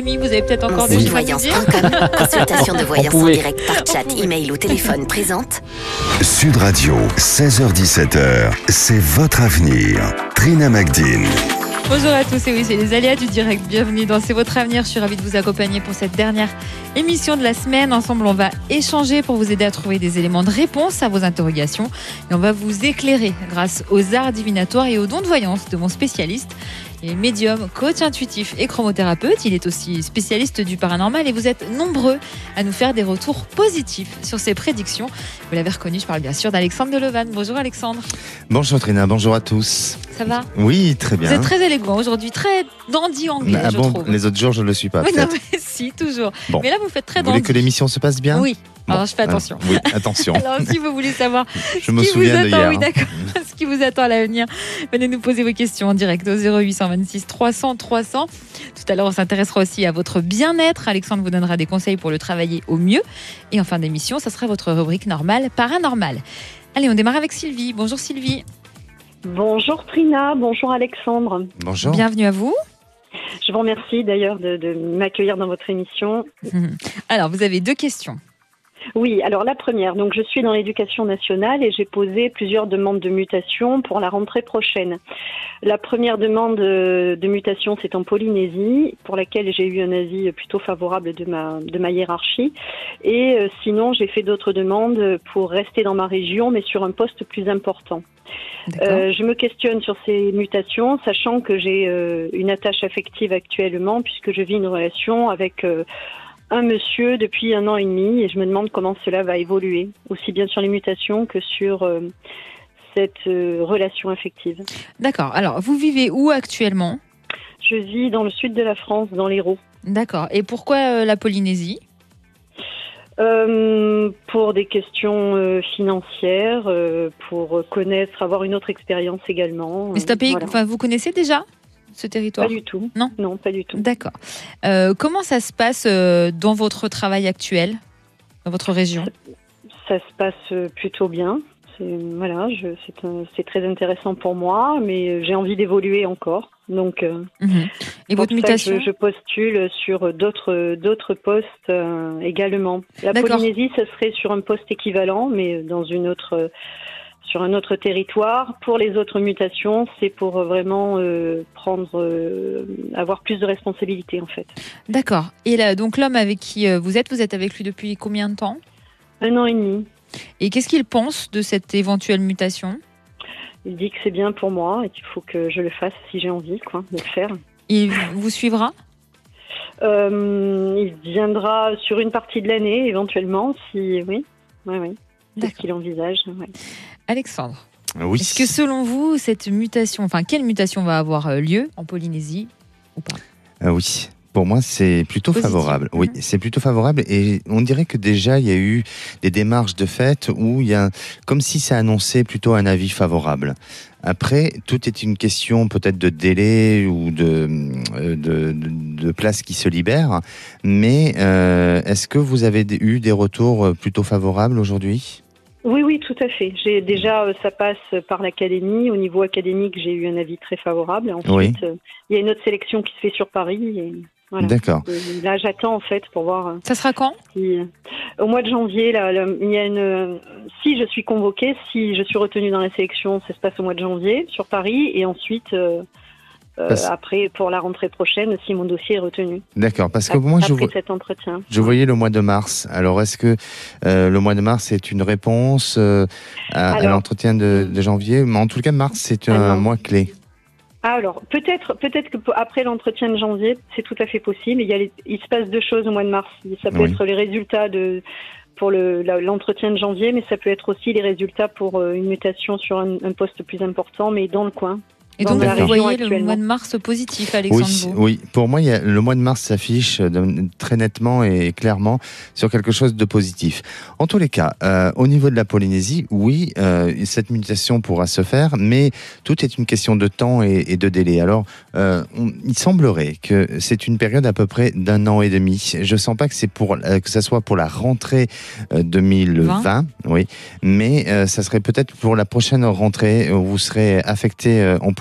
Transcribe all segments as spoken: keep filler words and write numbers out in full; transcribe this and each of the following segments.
Vous avez peut-être encore des choses à nous dire. Consultation de voyance en direct par chat, email ou téléphone présente. Sud Radio, seize heures dix-sept heures, c'est votre avenir. Trina Magdine. Bonjour à tous, et oui, c'est les aléas du direct. Bienvenue dans C'est votre avenir. Je suis ravie de vous accompagner pour cette dernière émission de la semaine. Ensemble, on va échanger pour vous aider à trouver des éléments de réponse à vos interrogations. Et on va vous éclairer grâce aux arts divinatoires et aux dons de voyance de mon spécialiste. Il est médium, coach intuitif et chromothérapeute. Il est aussi spécialiste du paranormal et vous êtes nombreux à nous faire des retours positifs sur ses prédictions. Vous l'avez reconnu, je parle bien sûr d'Alexandre Delevanne. Bonjour Alexandre. Bonjour Trina, bonjour à tous. Ça va ? Oui, très bien. Vous êtes très élégant aujourd'hui, très dandy anglais, ah je bon, trouve. Les autres jours, je ne le suis pas. Oui, non, mais si, toujours. Bon. Mais là, vous faites très dandy. Vous voulez que l'émission se passe bien ? Oui. Bon. Alors, je fais attention. Euh, oui, attention. Alors, si vous voulez savoir je ce me qui souviens vous attend, de hier, oui, d'accord, ce qui vous attend à l'avenir, venez nous poser vos questions en direct au zéro huit cent vingt-six trois cents trois cents. Tout à l'heure, on s'intéressera aussi à votre bien-être. Alexandre vous donnera des conseils pour le travailler au mieux. Et en fin d'émission, ça sera votre rubrique normale, paranormale. Allez, on démarre avec Sylvie. Bonjour Sylvie. Bonjour Trina, bonjour Alexandre. Bonjour. Bienvenue à vous. Je vous remercie d'ailleurs de, de m'accueillir dans votre émission. Alors, vous avez deux questions. Oui, alors la première, donc je suis dans l'éducation nationale et j'ai posé plusieurs demandes de mutation pour la rentrée prochaine. La première demande de mutation, c'est en Polynésie, pour laquelle j'ai eu un avis plutôt favorable de ma, de ma hiérarchie. Et euh, sinon, j'ai fait d'autres demandes pour rester dans ma région, mais sur un poste plus important. Euh, je me questionne sur ces mutations, sachant que j'ai euh, une attache affective actuellement, puisque je vis une relation avec euh, un monsieur depuis un an et demi, et je me demande comment cela va évoluer, aussi bien sur les mutations que sur euh, cette euh, relation affective. D'accord. Alors, vous vivez où actuellement ? Je vis dans le sud de la France, dans l'Hérault. D'accord. Et pourquoi euh, la Polynésie ? Euh, pour des questions euh, financières, euh, pour connaître, avoir une autre expérience également. Mais c'est un pays, voilà. Enfin, vous connaissez déjà ce territoire ? Pas du tout. Non ? Non, pas du tout. D'accord. Euh, comment ça se passe euh, dans votre travail actuel, dans votre région ? Ça, ça se passe plutôt bien. C'est, voilà, je, c'est, un, c'est très intéressant pour moi, mais j'ai envie d'évoluer encore. Donc, euh, mmh. Et votre mutation ? je, je postule sur d'autres, d'autres postes euh, également. La D'accord. Polynésie, ça serait sur un poste équivalent, mais dans une autre, sur un autre territoire. Pour les autres mutations, c'est pour vraiment euh, prendre, euh, avoir plus de responsabilités en fait. D'accord. Et là, donc l'homme avec qui vous êtes, vous êtes avec lui depuis combien de temps ? Un an et demi. Et qu'est-ce qu'il pense de cette éventuelle mutation ? Il dit que c'est bien pour moi et qu'il faut que je le fasse si j'ai envie quoi, de le faire. Il vous suivra ? euh, Il viendra sur une partie de l'année éventuellement, si oui, oui, oui. C'est ce qu'il envisage. Ouais. Alexandre, oui. Est-ce que selon vous, cette mutation, enfin quelle mutation va avoir lieu en Polynésie ou pas ? euh, Oui. Pour moi, c'est plutôt Positif. favorable. Oui, c'est plutôt favorable. Et on dirait que déjà, il y a eu des démarches de fait où il y a, comme si ça annonçait plutôt un avis favorable. Après, tout est une question peut-être de délai ou de, de, de, de place qui se libère. Mais euh, est-ce que vous avez eu des retours plutôt favorables aujourd'hui ? Oui, oui, tout à fait. J'ai déjà, ça passe par l'académie. Au niveau académique, j'ai eu un avis très favorable. Ensuite, oui. euh, il y a une autre sélection qui se fait sur Paris. Et voilà. D'accord. Et là, j'attends en fait pour voir. Ça sera quand ? si, Au mois de janvier, là, là, il y a une. Si je suis convoquée, si je suis retenue dans la sélection, ça se passe au mois de janvier sur Paris, et ensuite. Euh, Euh, après, pour la rentrée prochaine, si mon dossier est retenu. D'accord, parce que après, moi, je, après cet entretien. je voyais le mois de mars. Alors, est-ce que euh, le mois de mars est une réponse euh, à, alors, à l'entretien de, de janvier ? Mais en tout cas, mars, c'est un alors, mois clé. Alors, peut-être, peut-être que après l'entretien de janvier, c'est tout à fait possible. Il, y a les, il se passe deux choses au mois de mars. Ça peut oui. être les résultats de... pour le, la, l'entretien de janvier, mais ça peut être aussi les résultats pour euh, une mutation sur un, un poste plus important, mais dans le coin. Et donc, vous voyez le mois de mars positif, Alexandre ? Oui, oui. Pour moi, il y a, le mois de mars s'affiche très nettement et clairement sur quelque chose de positif. En tous les cas, euh, au niveau de la Polynésie, oui, euh, cette mutation pourra se faire, mais tout est une question de temps et, et de délai. Alors, euh, on, il semblerait que c'est une période à peu près d'un an et demi. Je ne sens pas que c'est pour euh, que ça soit pour la rentrée euh, deux mille vingt, vingt oui, mais euh, ça serait peut-être pour la prochaine rentrée où vous serez affecté euh, en Polynésie.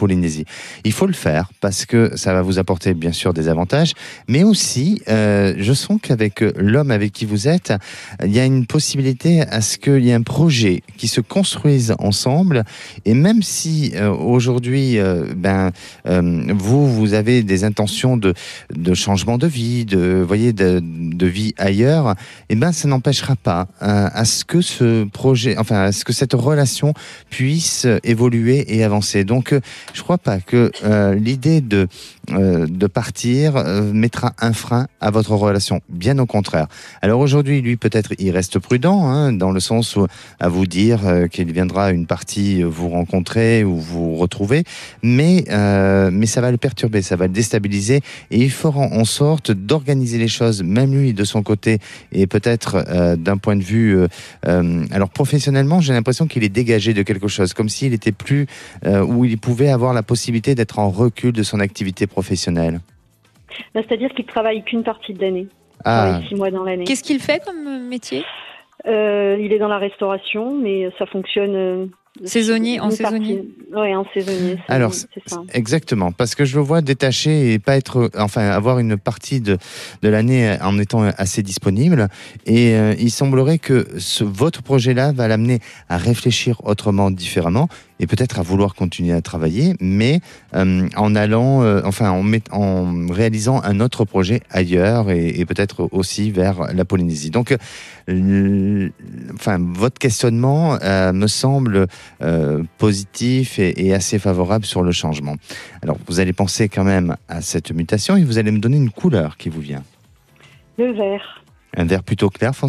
Polynésie. Il faut le faire parce que ça va vous apporter bien sûr des avantages, mais aussi, euh, je sens qu'avec l'homme avec qui vous êtes, il y a une possibilité à ce qu'il y ait un projet qui se construise ensemble. Et même si euh, aujourd'hui, euh, ben, euh, vous, vous avez des intentions de, de changement de vie, de, voyez, de, de vie ailleurs, eh ben, ça n'empêchera pas euh, à ce que ce projet, enfin, à ce que cette relation puisse évoluer et avancer. Donc, euh, je crois pas que euh, l'idée de euh, de partir euh, mettra un frein à votre relation. Bien au contraire. Alors aujourd'hui, lui, peut-être, il reste prudent, hein, dans le sens où à vous dire euh, qu'il viendra une partie vous rencontrer ou vous retrouver, mais euh, mais ça va le perturber, ça va le déstabiliser, et il fera en sorte d'organiser les choses, même lui de son côté, et peut-être euh, d'un point de vue, euh, euh, alors professionnellement, j'ai l'impression qu'il est dégagé de quelque chose, comme s'il était plus, euh, où il pouvait avoir la possibilité d'être en recul de son activité professionnelle. Bah, c'est-à-dire qu'il travaille qu'une partie de l'année. Ah. Il travaille six mois dans l'année. Qu'est-ce qu'il fait comme métier ? euh, Il est dans la restauration, mais ça fonctionne... Euh, saisonnier, en saisonnier. Oui, en saisonnier. C'est, Alors, c'est ça. Exactement, parce que je le vois détaché et pas être, enfin, avoir une partie de, de l'année en étant assez disponible. Et euh, il semblerait que ce, votre projet-là va l'amener à réfléchir autrement, différemment, et peut-être à vouloir continuer à travailler, mais euh, en allant, euh, enfin, en, met, en réalisant un autre projet ailleurs, et, et peut-être aussi vers la Polynésie. Donc, euh, enfin, votre questionnement euh, me semble euh, positif et, et assez favorable sur le changement. Alors, vous allez penser quand même à cette mutation et vous allez me donner une couleur qui vous vient. Le vert. Un vert plutôt clair, foncé ?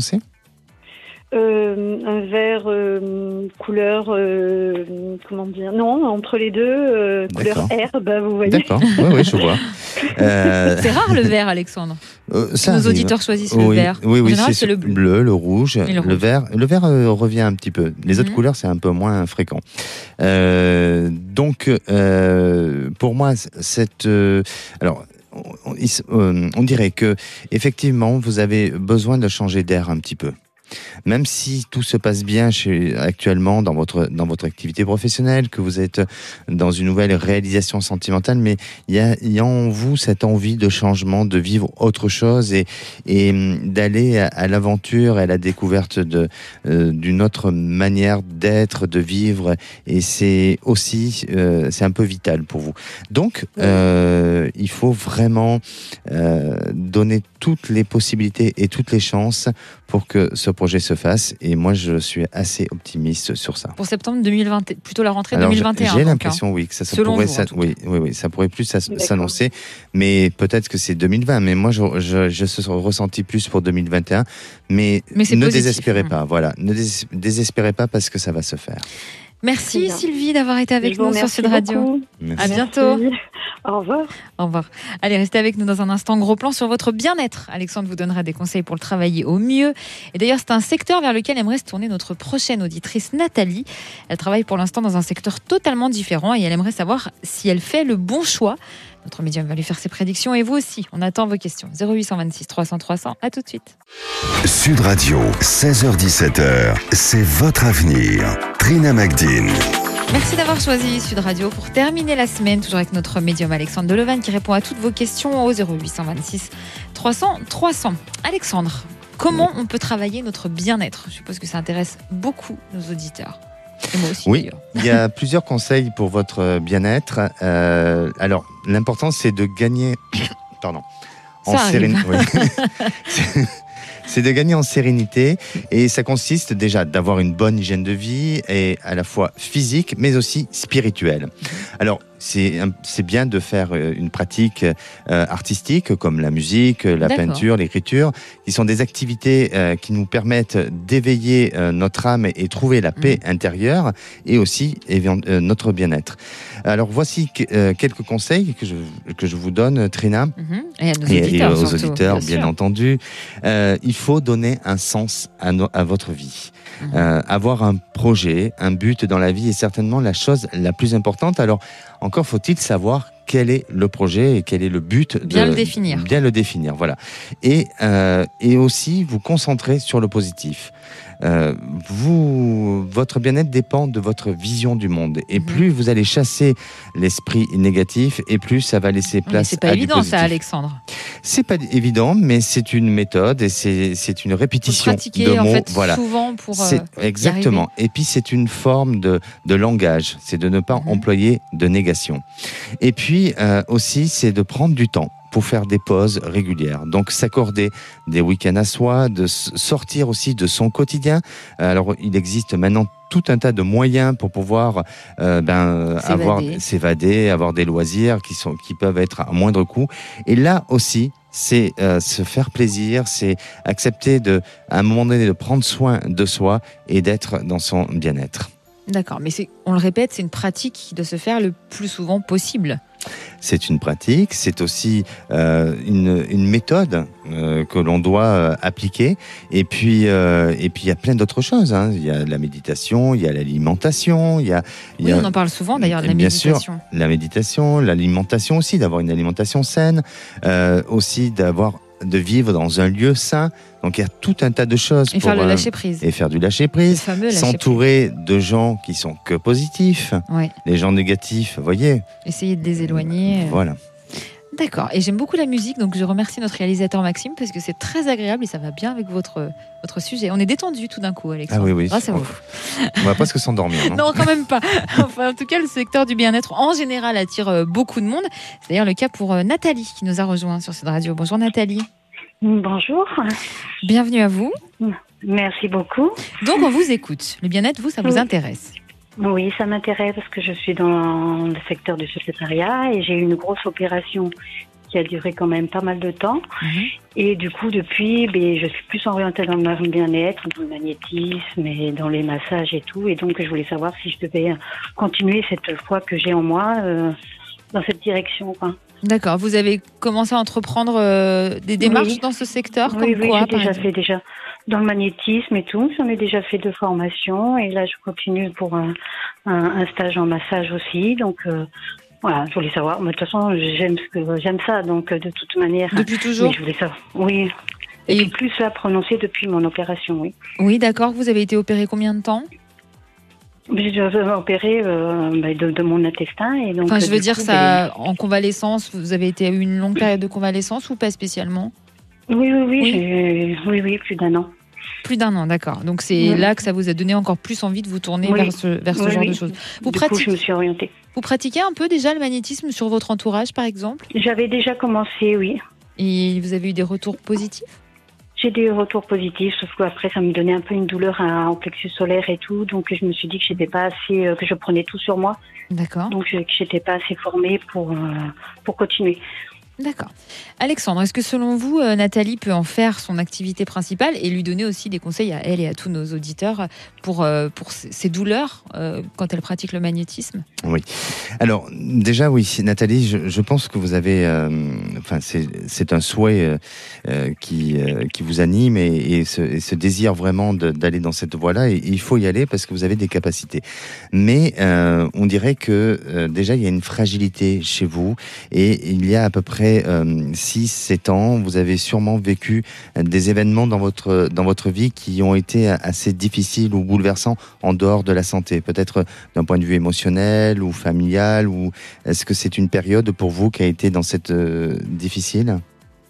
Euh, un vert euh, couleur, euh, comment dire, non, entre les deux, euh, couleur herbe, vous voyez. D'accord, oui, oui, je vois. Euh... C'est rare le vert, Alexandre. Euh, ça Nos arrive. auditeurs choisissent oui, le vert. Oui, oui, en général, c'est, c'est le bleu. bleu, le rouge, le, le rouge. le vert. Le vert euh, revient un petit peu. Les autres mmh. couleurs, c'est un peu moins fréquent. Euh, donc, euh, pour moi, cette, euh, alors. On, on, on dirait que effectivement, vous avez besoin de changer d'air un petit peu. Même si tout se passe bien chez, actuellement dans votre, dans votre activité professionnelle, que vous êtes dans une nouvelle réalisation sentimentale, mais il y a, il y a en vous cette envie de changement, de vivre autre chose et, et d'aller à, à l'aventure et à la découverte de, euh, d'une autre manière d'être, de vivre. Et c'est aussi, euh, c'est un peu vital pour vous. Donc, euh, il faut vraiment euh, donner toutes les possibilités et toutes les chances pour que ce projet se fasse, et moi je suis assez optimiste sur ça. Pour septembre deux mille vingt, plutôt la rentrée Alors, deux mille vingt et un. J'ai donc, l'impression, hein. oui, que ça, ça pourrait, vous, ça, oui, oui, oui, ça pourrait plus s'annoncer, mais peut-être que c'est deux mille vingt. Mais moi, je, je, je se ressenti plus pour deux mille vingt et un. Mais, mais ne positif, désespérez hein. pas, voilà, ne dés, désespérez pas parce que ça va se faire. Merci Sylvie d'avoir été avec nous sur Sud Radio. Merci. À bientôt. Merci. Au revoir. Au revoir. Allez, restez avec nous dans un instant. Gros plan sur votre bien-être. Alexandre vous donnera des conseils pour le travailler au mieux. Et d'ailleurs, c'est un secteur vers lequel aimerait se tourner notre prochaine auditrice, Nathalie. Elle travaille pour l'instant dans un secteur totalement différent et elle aimerait savoir si elle fait le bon choix. Notre médium va lui faire ses prédictions et vous aussi. On attend vos questions. zéro huit cent vingt-six trois cents trois cents. À tout de suite. Sud Radio, seize heures dix-sept heures. C'est votre avenir. Trina Magdine. Merci d'avoir choisi Sud Radio pour terminer la semaine, toujours avec notre médium Alexandre Delevan qui répond à toutes vos questions au zéro huit cent vingt-six trois cents trois cents. Alexandre, comment on peut travailler notre bien-être ? Je suppose que ça intéresse beaucoup nos auditeurs. Et moi aussi, oui, d'ailleurs. Il y a plusieurs conseils pour votre bien-être. Euh, alors, l'important, c'est de gagner... Pardon. En sérénité. Oui. C'est de gagner en sérénité et ça consiste déjà d'avoir une bonne hygiène de vie et à la fois physique mais aussi spirituelle. Alors c'est, c'est bien de faire une pratique euh, artistique comme la musique, la D'accord. peinture, l'écriture, qui sont des activités euh, qui nous permettent d'éveiller euh, notre âme et trouver la paix mmh. intérieure et aussi euh, notre bien-être. Alors voici que, euh, quelques conseils que je, que je vous donne, Trina, mmh. et, à nos auditeurs, et, et aux surtout, auditeurs, bien, bien entendu. Euh, il faut donner un sens à, no- à votre vie. Mmh. Euh, avoir un projet, un but dans la vie est certainement la chose la plus importante. Alors, encore faut-il savoir quel est le projet et quel est le but. Bien de, le définir. Bien le définir, voilà. Et, euh, et aussi vous concentrer sur le positif. euh, vous, votre bien-être dépend de votre vision du monde. Et mmh. plus vous allez chasser l'esprit négatif, et plus ça va laisser place à du positif. C'est pas évident ça, Alexandre. C'est pas évident, mais c'est une méthode et c'est, c'est une répétition pratiquer, de mots. En fait, voilà. souvent pour c'est, euh, exactement. Et puis c'est une forme de, de langage, c'est de ne pas mmh. employer de négation. Et puis euh, aussi, c'est de prendre du temps pour faire des pauses régulières. Donc s'accorder des week-ends à soi, de sortir aussi de son quotidien. Alors il existe maintenant tout un tas de moyens pour pouvoir euh, ben, s'évader. avoir s'évader, avoir des loisirs qui sont qui peuvent être à moindre coût. Et là aussi, c'est euh, se faire plaisir, c'est accepter de, à un moment donné, de prendre soin de soi et d'être dans son bien-être. D'accord, mais c'est, on le répète, c'est une pratique qui doit se faire le plus souvent possible. C'est une pratique, c'est aussi euh, une, une méthode euh, que l'on doit euh, appliquer. Et puis, euh, et puis il y a plein d'autres choses. Hein. Il y a la méditation, il y a l'alimentation, il y a. Il oui, y a, on en parle souvent d'ailleurs de la bien méditation. Sûr, la méditation, l'alimentation aussi, d'avoir une alimentation saine, euh, aussi d'avoir de vivre dans un lieu sain. Donc il y a tout un tas de choses. Et pour, faire le euh, lâcher prise. Et faire du lâcher prise. S'entourer de gens qui sont que positifs. Ouais. Les gens négatifs, vous voyez. Essayer de les éloigner. Voilà. D'accord. Et j'aime beaucoup la musique, donc je remercie notre réalisateur Maxime parce que c'est très agréable et ça va bien avec votre, votre sujet. On est détendu tout d'un coup, Alexandre. Ah oui, oui. Grâce à vous. On va presque s'endormir, non Non, quand même pas. Enfin, en tout cas, le secteur du bien-être en général attire beaucoup de monde. C'est d'ailleurs le cas pour Nathalie qui nous a rejoint sur cette radio. Bonjour Nathalie. Bonjour. Bienvenue à vous. Merci beaucoup. Donc on vous écoute. Le bien-être, vous, ça vous oui. intéresse? Oui, ça m'intéresse parce que je suis dans le secteur du secrétariat et j'ai eu une grosse opération qui a duré quand même pas mal de temps. Mmh. Et du coup, depuis, ben, je suis plus orientée dans le bien-être, dans le magnétisme et dans les massages et tout. Et donc, je voulais savoir si je devais continuer cette foi que j'ai en moi euh, dans cette direction, quoi. D'accord. Vous avez commencé à entreprendre euh, des démarches oui. dans ce secteur, oui, comme oui, quoi, j'ai déjà fait déjà dans le magnétisme et tout. J'en ai déjà fait deux formations et là, je continue pour un, un, un stage en massage aussi. Donc euh, voilà, je voulais savoir. Mais de toute façon, j'aime ce que j'aime ça, donc de toute manière. Depuis toujours. Oui, je voulais savoir. Oui. Et, et puis plus là, prononcé depuis mon opération, oui. Oui, d'accord. Vous avez été opéré combien de temps? J'ai opéré euh, de, de mon intestin. Et donc, enfin, je veux euh, dire, coup, ça, en convalescence, vous avez été eu une longue période de convalescence ou pas spécialement? Oui, oui, oui, oui, j'ai, oui, oui, plus d'un an. Plus d'un an, d'accord. Donc c'est oui. là que ça vous a donné encore plus envie de vous tourner oui. vers ce, vers ce oui, genre oui. de choses. Vous du pratiquez, coup, je me suis orientée. Vous pratiquez un peu déjà le magnétisme sur votre entourage, par exemple? J'avais déjà commencé, oui. Et vous avez eu des retours positifs? J'ai des retours positifs, sauf qu'après ça me donnait un peu une douleur à, au plexus solaire et tout, donc je me suis dit que j'étais pas assez, euh, que je prenais tout sur moi. D'accord. Donc je, que j'étais pas assez formée pour euh, pour continuer. D'accord. Alexandre, est-ce que selon vous, euh, Nathalie peut en faire son activité principale et lui donner aussi des conseils à elle et à tous nos auditeurs pour, euh, pour ses douleurs euh, quand elle pratique le magnétisme? Oui. Alors, déjà, oui, Nathalie, je, je pense que vous avez... Euh, enfin, c'est, c'est un souhait euh, qui, euh, qui vous anime et, et, ce, et ce désir vraiment de, d'aller dans cette voie-là. Et, et il faut y aller parce que vous avez des capacités. Mais euh, on dirait que euh, déjà, il y a une fragilité chez vous et il y a à peu près Euh, six sept ans, vous avez sûrement vécu des événements dans votre, dans votre vie qui ont été assez difficiles ou bouleversants en dehors de la santé, peut-être d'un point de vue émotionnel ou familial, ou est-ce que c'est une période pour vous qui a été dans cette euh, difficile?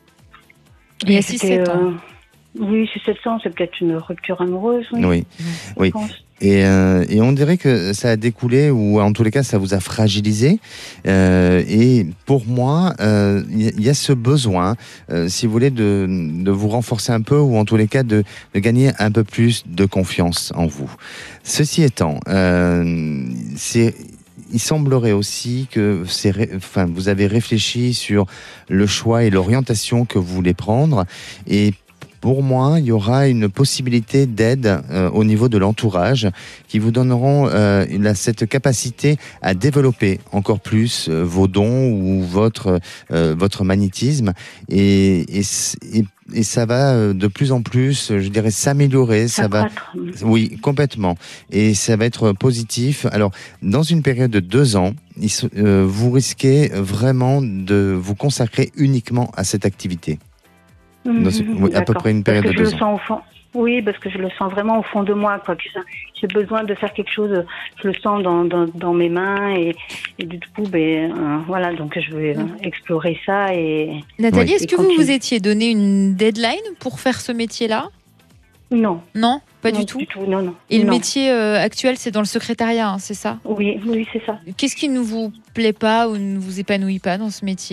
Il y a six sept ans. Euh, oui, six sept ans, c'est peut-être une rupture amoureuse. Oui, oui. oui. Et, euh, et on dirait que ça a découlé, ou en tous les cas, ça vous a fragilisé. Euh, et pour moi, il euh, y, y a ce besoin, euh, si vous voulez, de, de vous renforcer un peu, ou en tous les cas, de, de gagner un peu plus de confiance en vous. Ceci étant, euh, c'est... il semblerait aussi que c'est, enfin, vous avez réfléchi sur le choix et l'orientation que vous voulez prendre. Et pour moi, il y aura une possibilité d'aide euh, au niveau de l'entourage qui vous donneront euh, la, cette capacité à développer encore plus euh, vos dons ou votre, euh, votre magnétisme. Et, et, et, et ça va de plus en plus, je dirais, s'améliorer. Ça, ça va, oui, complètement. Et ça va être positif. Alors, dans une période de deux ans, il, euh, vous risquez vraiment de vous consacrer uniquement à cette activité. Mmh, dans ce, oui, à peu près une période parce que de je deux le ans. Sens au fond. Oui, parce que je le sens vraiment au fond de moi, quoi. Que ça, j'ai besoin de faire quelque chose. Je le sens dans, dans, dans mes mains et, et du coup, ben euh, voilà. Donc je vais euh, explorer ça et. Nathalie, oui. est-ce que vous vous étiez donné une deadline pour faire ce métier-là ? Non. Non, pas non, du tout. Du tout. Non, non. Et non. le métier euh, actuel, c'est dans le secrétariat, hein, c'est ça ? Oui, oui, c'est ça. Qu'est-ce qui ne vous plaît pas ou ne vous épanouit pas dans ce métier ?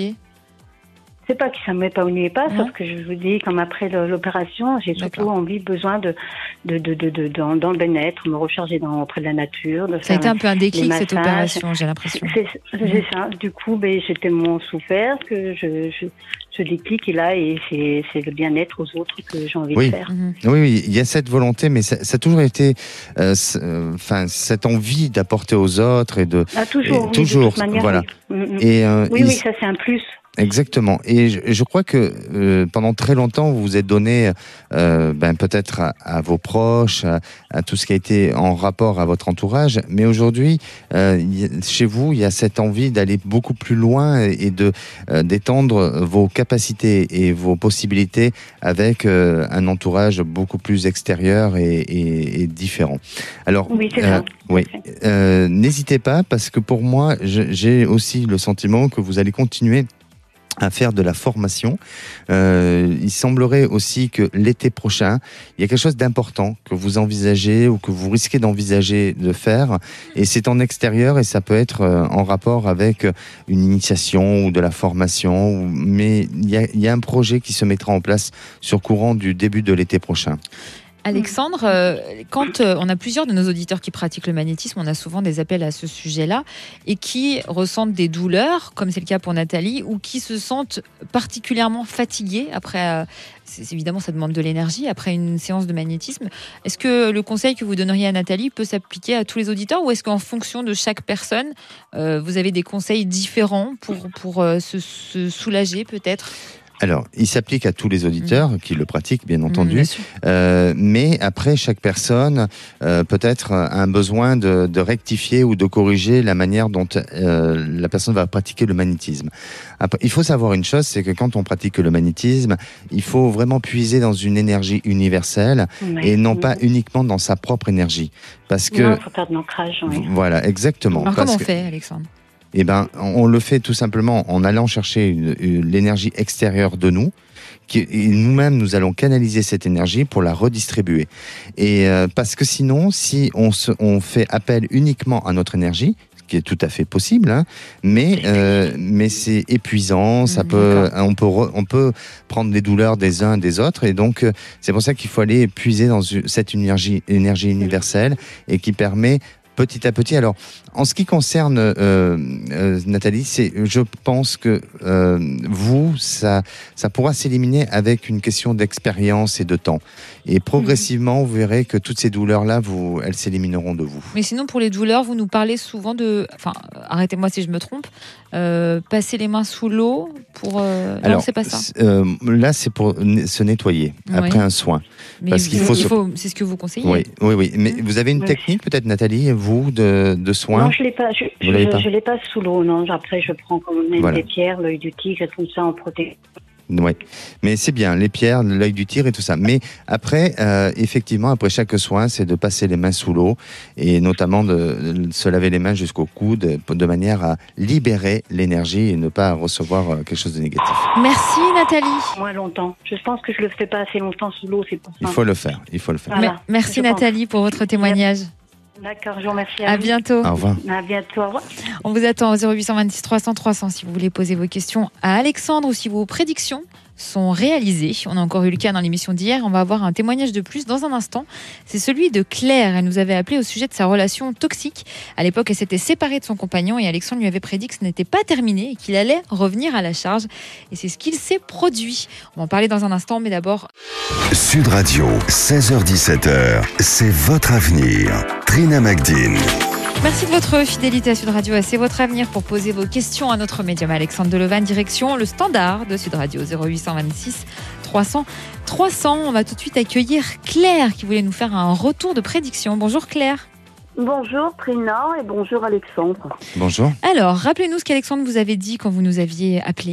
C'est pas que ça ne m'épanouit pas, non. sauf que je vous dis, comme après l'opération, j'ai surtout D'accord. envie, besoin de, de, de, de, de dans, dans le bien-être, me recharger dans, auprès de la nature. De ça a été un peu un déclic cette massages. opération, j'ai l'impression. C'est, c'est, c'est mmh. ça. Du coup, ben, j'ai tellement souffert que je, je, ce déclic est là et c'est, c'est le bien-être aux autres que j'ai envie oui. de faire. Mmh. Oui, oui, il y a cette volonté, mais ça, ça a toujours été, enfin, euh, cette envie d'apporter aux autres et de. Ah, toujours, et, oui, toujours, de toute manière, voilà. Oui, mmh. et, euh, oui, il... oui, ça c'est un plus. Exactement. Et je, je crois que euh, pendant très longtemps, vous vous êtes donné, euh, ben, peut-être à, à vos proches, à, à tout ce qui a été en rapport à votre entourage. Mais aujourd'hui, euh, y, chez vous, il y a cette envie d'aller beaucoup plus loin et, et de euh, d'étendre vos capacités et vos possibilités avec euh, un entourage beaucoup plus extérieur et, et, et différent. Alors, oui, c'est euh, ça. oui, euh, n'hésitez pas parce que pour moi, je, j'ai aussi le sentiment que vous allez continuer à faire de la formation. Euh, il semblerait aussi que l'été prochain, il y a quelque chose d'important que vous envisagez ou que vous risquez d'envisager de faire. Et c'est en extérieur et ça peut être en rapport avec une initiation ou de la formation. Ou, mais il y a, il y a un projet qui se mettra en place sur courant du début de l'été prochain. Alexandre, euh, quand euh, on a plusieurs de nos auditeurs qui pratiquent le magnétisme, on a souvent des appels à ce sujet-là et qui ressentent des douleurs, comme c'est le cas pour Nathalie, ou qui se sentent particulièrement fatigués après, euh, c'est, évidemment ça demande de l'énergie, après une séance de magnétisme. Est-ce que le conseil que vous donneriez à Nathalie peut s'appliquer à tous les auditeurs ou est-ce qu'en fonction de chaque personne, euh, vous avez des conseils différents pour, pour euh, se, se soulager peut-être ? Alors, il s'applique à tous les auditeurs mmh. qui le pratiquent, bien entendu. Mmh, bien euh, mais après, chaque personne euh, peut-être a un besoin de, de rectifier ou de corriger la manière dont euh, la personne va pratiquer le magnétisme. Après, il faut savoir une chose, c'est que quand on pratique le magnétisme, il faut vraiment puiser dans une énergie universelle mmh. et non mmh. pas uniquement dans sa propre énergie. Parce que... Non, il faut faire de l'ancrage. Oui. Voilà, exactement. Alors, parce comment on que... fait, Alexandre ? Eh ben, on le fait tout simplement en allant chercher une, une, l'énergie extérieure de nous. Qui, et nous-mêmes, nous allons canaliser cette énergie pour la redistribuer. Et euh, parce que sinon, si on, se, on fait appel uniquement à notre énergie, ce qui est tout à fait possible, hein, mais euh, mais c'est épuisant. Ça mmh, peut, on peut, re, on peut prendre des douleurs des uns des autres. Et donc, c'est pour ça qu'il faut aller puiser dans cette énergie, énergie universelle et qui permet petit à petit. Alors, en ce qui concerne euh, euh, Nathalie, c'est, je pense que euh, vous, ça, ça pourra s'éliminer avec une question d'expérience et de temps. Et progressivement, vous verrez que toutes ces douleurs-là, vous, elles s'élimineront de vous. Mais sinon, pour les douleurs, vous nous parlez souvent de... Enfin, arrêtez-moi si je me trompe. Euh, passer les mains sous l'eau pour... Euh... Alors, non, c'est pas ça. Euh, là, c'est pour se nettoyer oui. après un soin. Mais parce qu'il faut, il faut c'est ce que vous conseillez. Oui, oui, oui. Mais vous avez une oui. technique, peut-être, Nathalie, vous, de, de soin? Non, je ne l'ai pas. Je ne l'ai pas sous l'eau, non. Après, je prends quand même voilà. des pierres, l'œil du tigre, tout ça en protéine. Oui, mais c'est bien, les pierres, l'œil du tigre et tout ça. Mais après, euh, effectivement, après chaque soin, c'est de passer les mains sous l'eau et notamment de, de se laver les mains jusqu'au coude de manière à libérer l'énergie et ne pas recevoir quelque chose de négatif. Merci Nathalie. Moins longtemps. Je pense que je le fais pas assez longtemps sous l'eau, c'est pour ça. Il faut le faire, il faut le faire. Voilà, merci Nathalie pense. pour votre témoignage. D'accord, je vous remercie. À, à bientôt. Au revoir. À bientôt. Au revoir. On vous attend au zéro huit deux six trois cents trois cents si vous voulez poser vos questions à Alexandre ou si vos prédictions sont réalisées. On a encore eu le cas dans l'émission d'hier. On va avoir un témoignage de plus dans un instant. C'est celui de Claire. Elle nous avait appelé au sujet de sa relation toxique. À l'époque, elle s'était séparée de son compagnon et Alexandre lui avait prédit que ce n'était pas terminé et qu'il allait revenir à la charge. Et c'est ce qu'il s'est produit. On va en parler dans un instant, mais d'abord... Sud Radio, seize heures dix-sept heures, c'est votre avenir. Trina Magdine. Merci de votre fidélité à Sud Radio. C'est votre avenir pour poser vos questions à notre médium Alexandre Delevan, direction le standard de Sud Radio zéro huit deux six trois cents trois cents. On va tout de suite accueillir Claire qui voulait nous faire un retour de prédiction. Bonjour Claire. Bonjour Trina et bonjour Alexandre. Bonjour. Alors, rappelez-nous ce qu'Alexandre vous avait dit quand vous nous aviez appelé.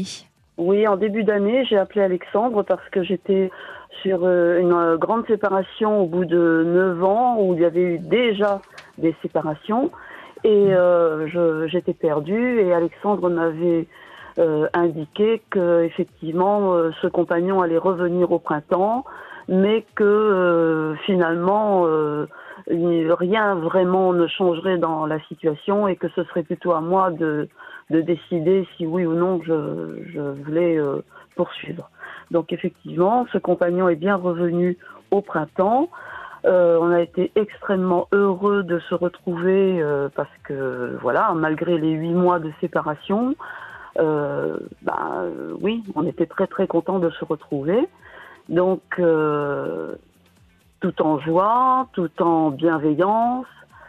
Oui, en début d'année, j'ai appelé Alexandre parce que j'étais sur euh, une euh, grande séparation au bout de neuf ans où il y avait eu déjà des séparations et euh, je, j'étais perdue et Alexandre m'avait euh, indiqué que effectivement euh, ce compagnon allait revenir au printemps, mais que euh, finalement euh, rien vraiment ne changerait dans la situation et que ce serait plutôt à moi de, de décider si oui ou non je, je voulais euh, poursuivre. Donc effectivement, ce compagnon est bien revenu au printemps. Euh, on a été extrêmement heureux de se retrouver euh, parce que voilà, malgré les huit mois de séparation, euh, bah, oui, on était très très contents de se retrouver. Donc euh, tout en joie, tout en bienveillance.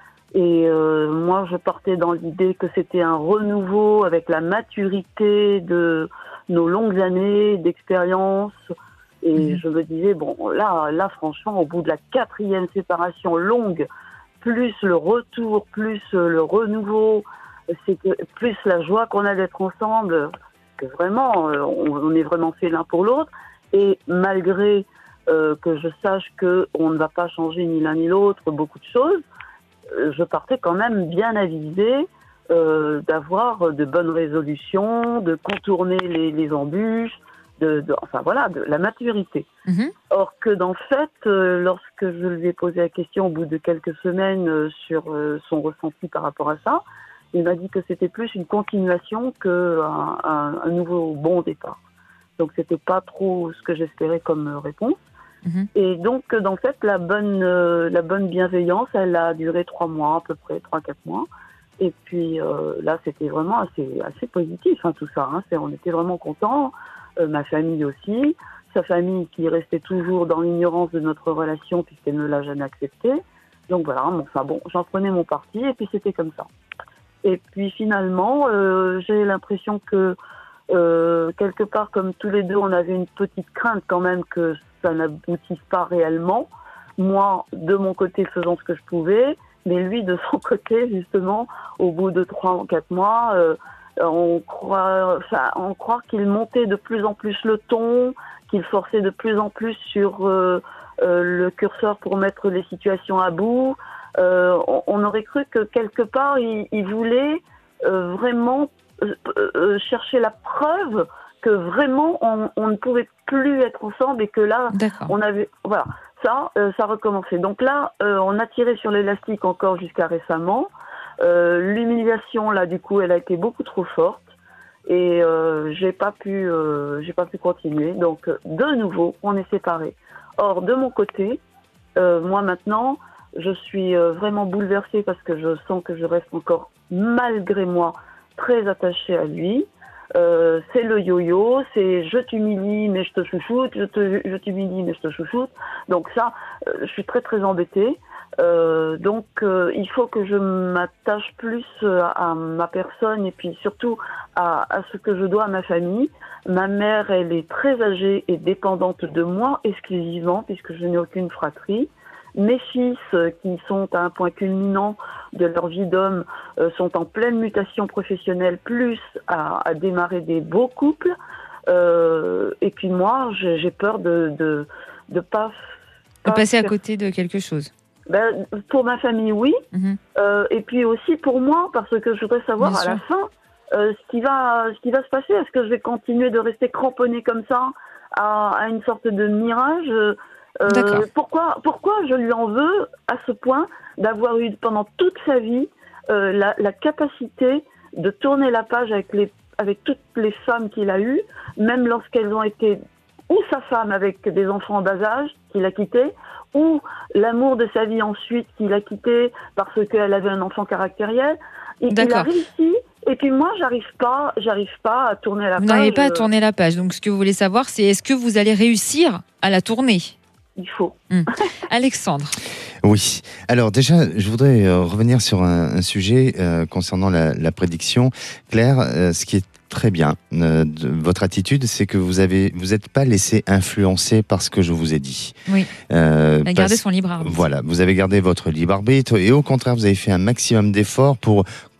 Et euh, moi, je partais dans l'idée que c'était un renouveau avec la maturité de nos longues années d'expérience. Et mmh. je me disais, bon, là, là, franchement, au bout de la quatrième séparation longue, plus le retour, plus le renouveau, c'est que plus la joie qu'on a d'être ensemble, que vraiment, on, on est vraiment fait l'un pour l'autre. Et malgré euh, que je sache qu'on ne va pas changer ni l'un ni l'autre beaucoup de choses, je partais quand même bien avisée euh, d'avoir de bonnes résolutions, de contourner les, les embûches, de, de, enfin voilà, de la maturité. Mmh. Or que dans fait, euh, lorsque je lui ai posé la question au bout de quelques semaines euh, sur euh, son ressenti par rapport à ça, il m'a dit que c'était plus une continuation qu'un un, un nouveau bon départ. Donc c'était pas trop ce que j'espérais comme réponse. Mmh. Et donc dans fait la bonne euh, la bonne bienveillance, elle a duré trois mois à peu près, trois quatre mois. Et puis euh, là c'était vraiment assez assez positif hein, tout ça. Hein. C'est, on était vraiment contents. Euh, ma famille aussi, sa famille qui restait toujours dans l'ignorance de notre relation puisqu'elle ne l'a jamais acceptée. Donc voilà, bon, enfin bon, j'en prenais mon parti et puis c'était comme ça. Et puis finalement, euh, j'ai l'impression que Euh, quelque part, comme tous les deux, on avait une petite crainte quand même que ça n'aboutisse pas réellement. Moi, de mon côté, faisant ce que je pouvais, mais lui, de son côté, justement, au bout de trois ou quatre mois, euh, on croit, enfin, on croit qu'il montait de plus en plus le ton, qu'il forçait de plus en plus sur euh, euh, le curseur pour mettre les situations à bout. Euh, on, on aurait cru que quelque part, il, il voulait euh, vraiment Euh, chercher la preuve que vraiment on, on ne pouvait plus être ensemble et que là D'accord. on avait voilà ça euh, ça recommençait. Donc là euh, on a tiré sur l'élastique encore jusqu'à récemment. Euh, l'humiliation là du coup elle a été beaucoup trop forte et euh, j'ai pas pu euh, j'ai pas pu continuer. Donc de nouveau on est séparés. Or de mon côté euh, moi maintenant je suis euh, vraiment bouleversée parce que je sens que je reste encore malgré moi très attachée à lui. Euh, c'est le yo-yo, c'est je t'humilie mais je te chouchoute, je, te, je t'humilie mais je te chouchoute. Donc ça, euh, je suis très très embêtée. Euh, donc euh, il faut que je m'attache plus à, à ma personne et puis surtout à, à ce que je dois à ma famille. Ma mère, elle est très âgée et dépendante de moi exclusivement puisque je n'ai aucune fratrie. Mes fils, euh, qui sont à un point culminant de leur vie d'homme, euh, sont en pleine mutation professionnelle, plus à, à démarrer des beaux couples. Euh, et puis moi, j'ai, j'ai peur de de de pas, pas de passer faire... à côté de quelque chose. Ben, pour ma famille, oui. Mmh. Euh, et puis aussi pour moi, parce que je voudrais savoir Bien à sûr. la fin euh, ce qui va ce qui va se passer. Est-ce que je vais continuer de rester cramponnée comme ça à, à une sorte de mirage? Euh, pourquoi, pourquoi je lui en veux à ce point d'avoir eu pendant toute sa vie euh, la, la capacité de tourner la page avec, les, avec toutes les femmes qu'il a eues, même lorsqu'elles ont été ou sa femme avec des enfants en bas âge qu'il a quitté, ou l'amour de sa vie ensuite qu'il a quitté parce qu'elle avait un enfant caractériel. Il, il a réussi. Et puis moi, j'arrive pas, j'arrive pas à tourner la vous page. Vous n'arrivez pas à tourner la page. Donc ce que vous voulez savoir, c'est est-ce que vous allez réussir à la tourner ? Il faut. Mmh. Alexandre. Oui. Alors déjà, je voudrais euh, revenir sur un, un sujet euh, concernant la, la prédiction. Claire, euh, ce qui est très bien euh, de votre attitude, c'est que vous avez, vous n'êtes pas laissé influencer par ce que je vous ai dit. Oui. Euh, a gardé son libre arbitre. Voilà, vous avez gardé votre libre arbitre et au contraire, vous avez fait un maximum d'efforts pour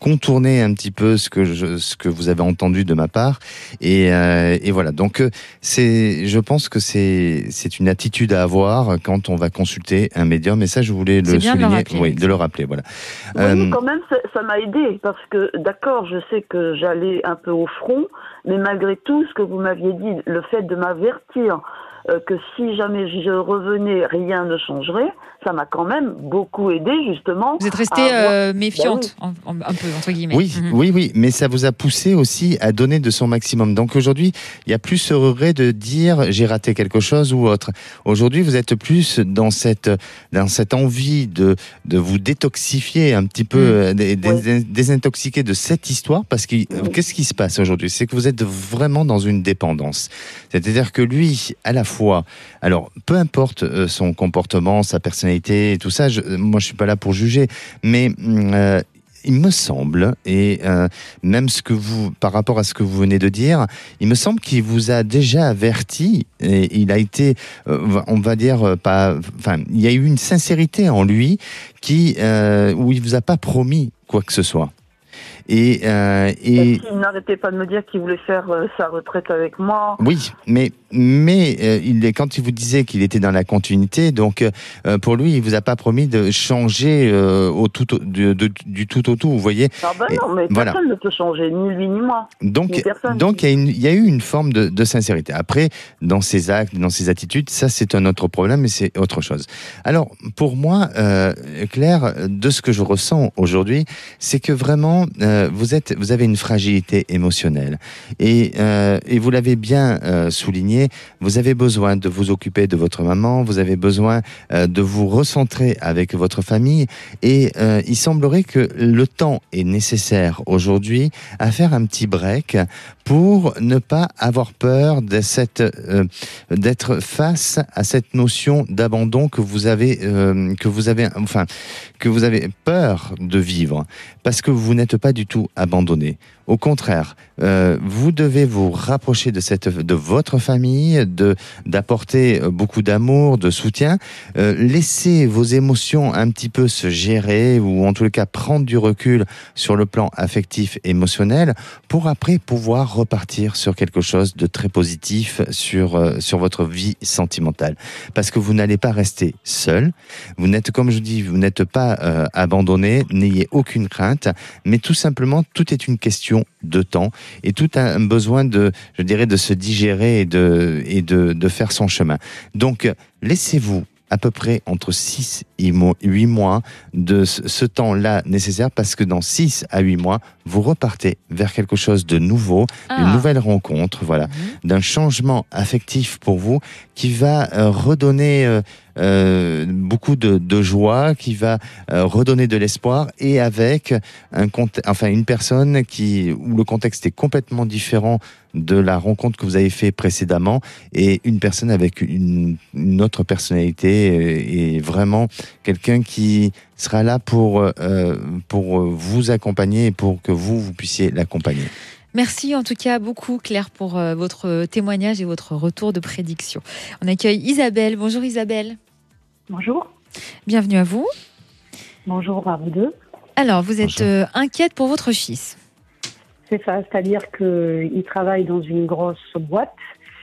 contourner un petit peu ce que je, ce que vous avez entendu de ma part. Et, euh, et voilà. Donc, c'est, je pense que c'est, c'est une attitude à avoir quand on va consulter un médium. Et ça, je voulais le souligner. De le rappeler, oui, de le rappeler. Voilà. Oui, euh, quand même, ça, ça m'a aidé parce que, d'accord, je sais que j'allais un peu au front, mais malgré tout, ce que vous m'aviez dit, le fait de m'avertir euh, que si jamais je revenais, rien ne changerait, ça m'a quand même beaucoup aidé, justement. Vous êtes restée avoir... euh, méfiante, ben oui. un, un peu, entre guillemets. Oui, mmh. oui, oui, mais ça vous a poussé aussi à donner de son maximum. Donc aujourd'hui, il n'y a plus ce regret de dire j'ai raté quelque chose ou autre. Aujourd'hui, vous êtes plus dans cette, dans cette envie de, de vous détoxifier un petit peu, mmh. dé, dé, oui. désintoxiquer de cette histoire, parce que mmh. qu'est-ce qui se passe aujourd'hui ? C'est que vous êtes vraiment dans une dépendance. C'est-à-dire que lui, à la fois, alors peu importe son comportement, sa personnalité, et tout ça, je, moi je suis pas là pour juger, mais euh, il me semble, et euh, même ce que vous, par rapport à ce que vous venez de dire, il me semble qu'il vous a déjà averti, et il a été, euh, on va dire, pas, enfin, il y a eu une sincérité en lui qui, euh, où il vous a pas promis quoi que ce soit. Et, euh, et... Il n'arrêtait pas de me dire qu'il voulait faire euh, sa retraite avec moi. Oui, mais mais euh, il est, quand il vous disait qu'il était dans la continuité, donc euh, pour lui, il vous a pas promis de changer euh, au tout, de, de, du tout au tout. Vous voyez. Ah ben non, mais voilà. Personne ne peut changer, ni lui ni moi. Donc ni personne. donc il y a une, il y a eu une forme de, de sincérité. Après, dans ses actes, dans ses attitudes, ça c'est un autre problème, mais c'est autre chose. Alors pour moi, euh, Claire, de ce que je ressens aujourd'hui, c'est que vraiment euh, vous êtes, vous avez une fragilité émotionnelle, et euh, et vous l'avez bien euh, souligné. Vous avez besoin de vous occuper de votre maman, vous avez besoin euh, de vous recentrer avec votre famille, et euh, il semblerait que le temps est nécessaire aujourd'hui à faire un petit break pour ne pas avoir peur de cette, euh, d'être face à cette notion d'abandon que vous avez, euh, que vous avez, enfin, que vous avez peur de vivre, parce que vous n'êtes pas du tout abandonné. Au contraire, euh, vous devez vous rapprocher de cette, de votre famille, de d'apporter beaucoup d'amour, de soutien. Euh, laissez vos émotions un petit peu se gérer, ou en tout cas prendre du recul sur le plan affectif, émotionnel, pour après pouvoir repartir sur quelque chose de très positif sur euh, sur votre vie sentimentale. Parce que vous n'allez pas rester seul. Vous n'êtes, comme je dis, vous n'êtes pas euh, abandonné. N'ayez aucune crainte, mais tout simplement, tout est une question de temps, et tout a un besoin de, je dirais, de se digérer et de et de de faire son chemin. Donc laissez-vous à peu près entre six et huit mois de ce temps-là nécessaire, parce que dans six à huit mois, vous repartez vers quelque chose de nouveau, ah. une nouvelle rencontre, voilà, mmh. d'un changement affectif pour vous qui va euh, redonner euh, euh, beaucoup de, de joie, qui va euh, redonner de l'espoir, et avec un enfin une personne qui où le contexte est complètement différent de la rencontre que vous avez fait précédemment, et une personne avec une, une autre personnalité, et, et vraiment quelqu'un qui sera là pour euh, pour vous accompagner, et pour que vous vous puissiez l'accompagner. Merci en tout cas beaucoup, Claire, pour euh, votre témoignage et votre retour de prédiction. On accueille Isabelle. Bonjour Isabelle. Bonjour. Bienvenue à vous. Bonjour à vous deux. Alors, vous êtes euh, inquiète pour votre fils. C'est ça, c'est-à-dire qu'il travaille dans une grosse boîte,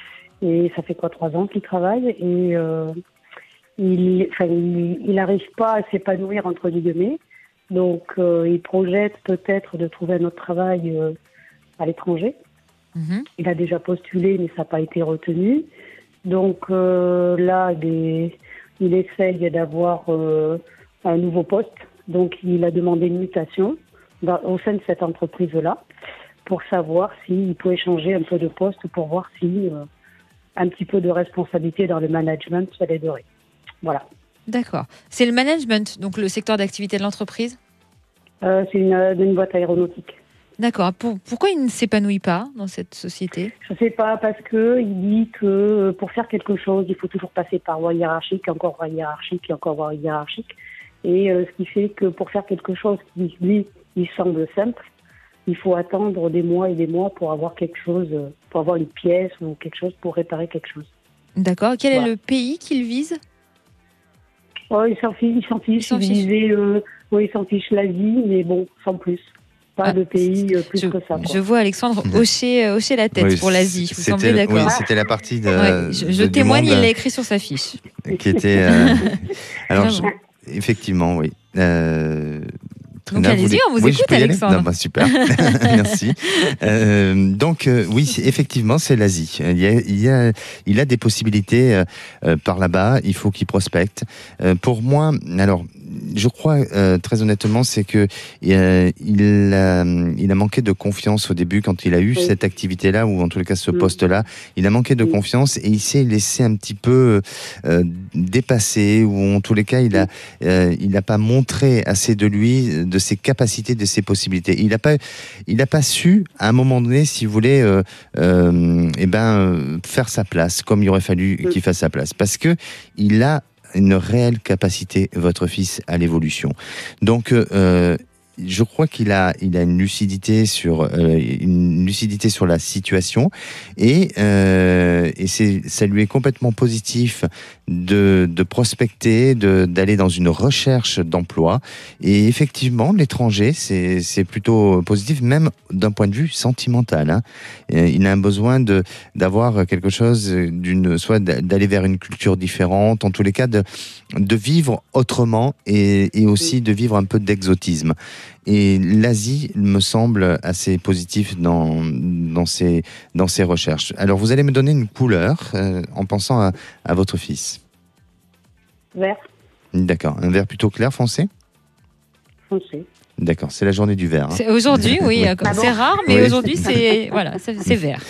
et ça fait quoi, trois ans qu'il travaille, et euh, il enfin, il n'arrive pas à s'épanouir, entre guillemets. Donc, euh, il projette peut-être de trouver un autre travail euh, à l'étranger. Mmh. Il a déjà postulé, mais ça n'a pas été retenu. Donc euh, là, il, il essaye d'avoir euh, un nouveau poste. Donc, il a demandé une mutation dans, au sein de cette entreprise-là, pour savoir s'il pouvait changer un peu de poste, pour voir si euh, un petit peu de responsabilité dans le management, ça l'aiderait. Voilà. D'accord. C'est le management, donc le secteur d'activité de l'entreprise ? euh, C'est une, une boîte aéronautique. D'accord. Pour, pourquoi il ne s'épanouit pas dans cette société ? Je ne sais pas, parce qu'il dit que pour faire quelque chose, il faut toujours passer par voie hiérarchique, encore voie hiérarchique, et encore voie hiérarchique. Et euh, ce qui fait que pour faire quelque chose qui, lui, il semble simple, il faut attendre des mois et des mois pour avoir quelque chose, pour avoir une pièce ou quelque chose pour réparer quelque chose. D'accord. Quel voilà. est le pays qu'il vise ? Oh, il s'en fiche, il s'en fiche. Il, s'en fiche. Il, disait, euh, oui, il s'en fiche l'Asie, mais bon, sans plus. pas Ah, de pays euh, plus je, que ça. Quoi. je vois Alexandre hocher, euh, hocher la tête Oui, pour l'Asie. Vous c'était semblez le- d'accord. Oui, c'était la partie de. Ouais, je je de- du témoigne, monde, il l'a écrit sur sa fiche. euh, Qui était. euh, Alors, Vraiment. je- effectivement, oui. Euh, Donc Trina, allez-y, voulez- on vous oui, je écoute, peux y aller Alexandre. Non, bah, super, merci. Euh, donc euh, oui, c'est- effectivement, c'est l'Asie. Il y a, il y a, il a des possibilités euh, euh, par là-bas. Il faut qu'il prospecte. Euh, pour moi, alors, je crois euh, très honnêtement, c'est que euh, il, a, il a manqué de confiance au début quand il a eu Oui. cette activité-là, ou en tout cas ce Mm. poste-là. Il a manqué de Oui. confiance et il s'est laissé un petit peu euh, dépasser, ou en tous les cas, il a, euh, il n'a pas montré assez de lui, de ses capacités, de ses possibilités. Il n'a pas, il n'a pas su, à un moment donné, si vous voulez, euh, euh, eh ben, euh, faire sa place, comme il aurait fallu qu'il fasse sa place, parce que il a une réelle capacité, votre fils, à l'évolution. Donc, euh, je crois qu'il a, il a une lucidité sur, euh, une lucidité sur la situation, et, euh, et c'est, ça lui est complètement positif de, de prospecter, de, d'aller dans une recherche d'emploi. Et effectivement, l'étranger, c'est, c'est plutôt positif, même d'un point de vue sentimental. Hein. Il a un besoin de, d'avoir quelque chose, d'une, soit d'aller vers une culture différente, en tous les cas de, de vivre autrement, et, et aussi de vivre un peu d'exotisme. Et l'Asie me semble assez positif dans, dans, ses, dans ses recherches. Alors, vous allez me donner une couleur euh, en pensant à, à votre fils. Vert, D'accord. Un vert plutôt clair, foncé ? foncé. D'accord. C'est la journée du vert. Hein. C'est- Aujourd'hui, oui, euh, Ah bon c'est rare, mais Oui. aujourd'hui, c'est voilà, c'est c'est vert.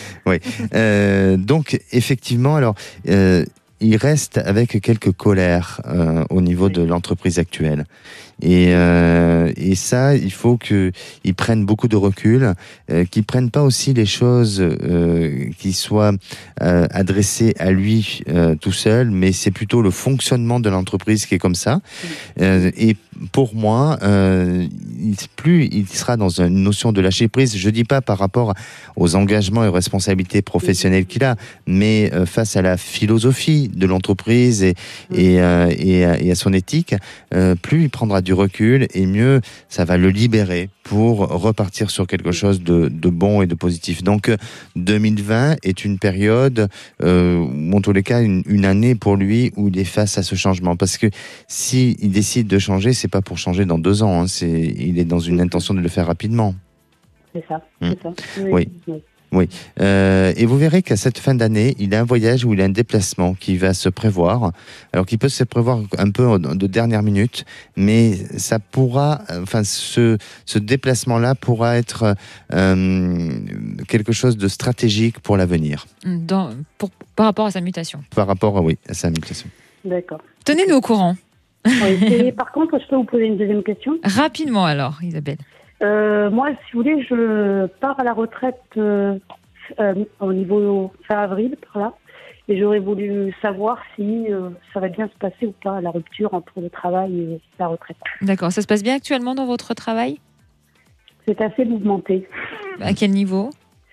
Euh, donc, effectivement, alors, euh, il reste avec quelques colères euh, au niveau Oui. de l'entreprise actuelle. Et, euh, et ça, il faut qu'ils prennent beaucoup de recul, euh, qu'ils prennent pas aussi les choses euh, qui soient euh, adressées à lui euh, tout seul, mais c'est plutôt le fonctionnement de l'entreprise qui est comme ça. Euh, et pour moi, euh, il, plus il sera dans une notion de lâcher prise, je dis pas par rapport aux engagements et aux responsabilités professionnelles qu'il a, mais euh, face à la philosophie de l'entreprise et, et, euh, et, à, et à son éthique, euh, plus il prendra du recul, et mieux ça va le libérer pour repartir sur quelque chose de, de bon et de positif. Donc deux mille vingt est une période, euh, ou en tous les cas une, une année pour lui où il est face à ce changement. Parce que si il décide de changer, c'est pas pour changer dans deux ans. Hein, c'est, il est dans une intention de le faire rapidement. C'est ça, Mm. c'est ça. Oui. oui. Euh, et vous verrez qu'à cette fin d'année, il a un voyage ou il a un déplacement qui va se prévoir. Alors qu'il peut se prévoir un peu de dernière minute, mais ça pourra, enfin, ce, ce déplacement-là pourra être euh, quelque chose de stratégique pour l'avenir, Dans, pour, par rapport à sa mutation. par rapport, oui, à sa mutation. D'accord. Tenez-nous au courant. Oui. Et par contre, je peux vous poser une deuxième question. Rapidement alors, Isabelle. Euh, moi, si vous voulez, je pars à la retraite euh, euh, au niveau fin avril, par là. Et j'aurais voulu savoir si euh, ça va bien se passer ou pas, la rupture entre le travail et la retraite. D'accord, ça se passe bien actuellement dans votre travail ? C'est assez mouvementé. À quel niveau ?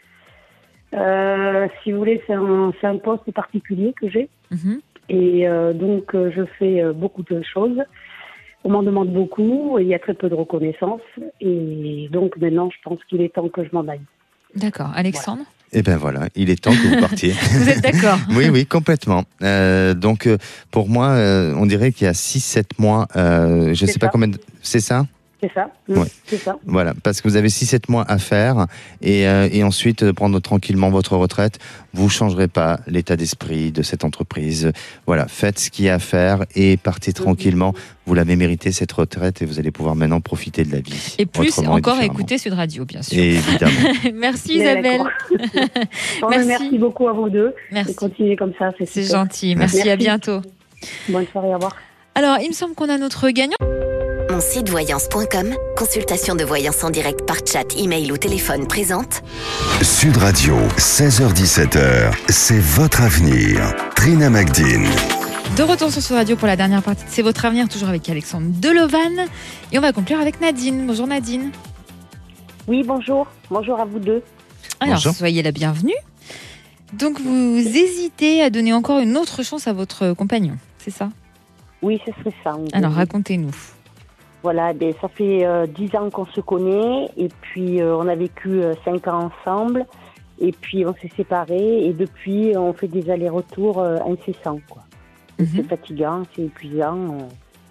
Euh, si vous voulez, c'est un, c'est un poste particulier que j'ai. Mhm. Et euh, donc, euh, je fais euh, beaucoup de choses. On m'en demande beaucoup et il y a très peu de reconnaissance. Et donc, maintenant, je pense qu'il est temps que je m'en aille. D'accord, Alexandre ? Eh ben voilà, il est temps que vous partiez. Vous êtes d'accord ? Oui, oui, complètement. Euh, donc, euh, pour moi, euh, on dirait qu'il y a six sept mois, euh, je ne C'est sais pas ça. combien de... C'est ça ? C'est ça, Ouais. c'est ça. Voilà, parce que vous avez six sept mois à faire, et, euh, et ensuite euh, prendre tranquillement votre retraite. Vous ne changerez pas l'état d'esprit de cette entreprise. Voilà, faites ce qu'il y a à faire et partez tranquillement. Vous l'avez mérité, cette retraite, et vous allez pouvoir maintenant profiter de la vie. Et plus autrement encore différemment. écouter Sud Radio, bien sûr. Évidemment. Merci Mais Isabelle. d'accord. Bon, Merci. merci beaucoup à vous deux. Merci. Et continuez comme ça, c'est C'est super. gentil. Merci, Merci. à bientôt. Bonne soirée, au revoir. Alors, il me semble qu'on a notre gagnant. Mon site voyance point com, consultation de voyance en direct par chat, email ou téléphone présente. Sud Radio, seize heures dix-sept heures, c'est votre avenir. Trina Magdine. De retour sur Sud Radio pour la dernière partie de C'est votre avenir, toujours avec Alexandre Delovan. Et on va conclure avec Nadine. Bonjour Nadine. Oui, bonjour. Bonjour à vous deux. Alors, Bonjour. soyez la bienvenue. Donc, vous hésitez à donner encore une autre chance à votre compagnon, c'est ça ? Oui, ce serait ça. oui. Alors, racontez-nous. Voilà, ben, ça fait euh, dix ans qu'on se connaît et puis euh, on a vécu euh, cinq ans ensemble et puis on s'est séparés et depuis on fait des allers-retours euh, incessants, quoi. Mm-hmm. C'est fatigant, c'est épuisant. Euh.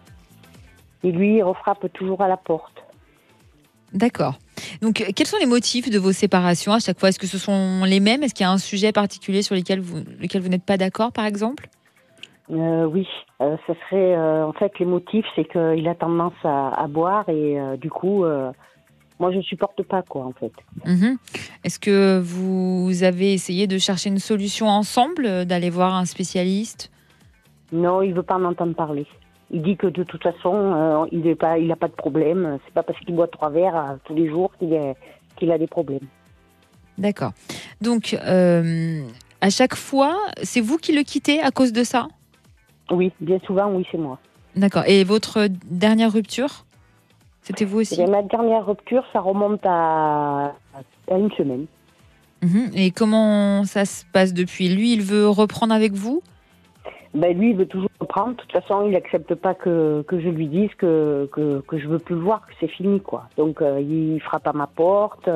Et lui, il refrappe toujours à la porte. D'accord. Donc, quels sont les motifs de vos séparations à chaque fois? Est-ce que ce sont les mêmes? Est-ce qu'il y a un sujet particulier sur lequel vous, lequel vous n'êtes pas d'accord, par exemple? euh, Oui, euh, ça serait euh, en fait les motifs, c'est qu'il a tendance à, à boire et euh, du coup, euh, moi je supporte pas, quoi, en fait. Mmh. Est-ce que vous avez essayé de chercher une solution ensemble, d'aller voir un spécialiste? Non, il veut pas en entendre parler. Il dit que de toute façon, euh, il est pas, il a pas de problème. C'est pas parce qu'il boit trois verres euh, tous les jours qu'il, est, qu'il a des problèmes. D'accord. Donc, euh, à chaque fois, c'est vous qui le quittez à cause de ça? Oui, bien souvent, oui, c'est moi. D'accord. Et votre dernière rupture, c'était vous aussi? Et ma dernière rupture, ça remonte à, à une semaine. Mmh. Et comment ça se passe depuis? Lui, il veut reprendre avec vous? Ben lui, il veut toujours reprendre. De toute façon, il n'accepte pas que, que je lui dise que, que, que je veux plus le voir, que c'est fini, quoi. Donc, euh, il frappe à ma porte.